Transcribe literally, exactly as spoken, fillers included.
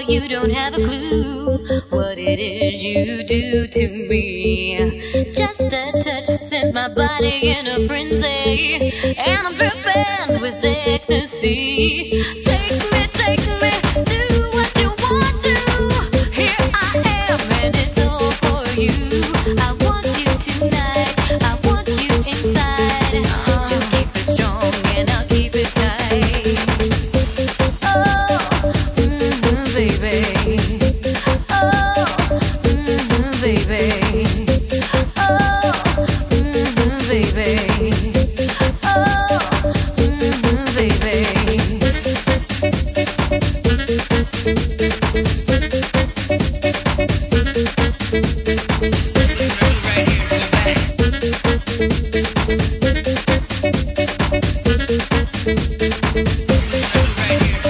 you don't have a clue what it is you do to me. Just a touch sends my body in a frenzy.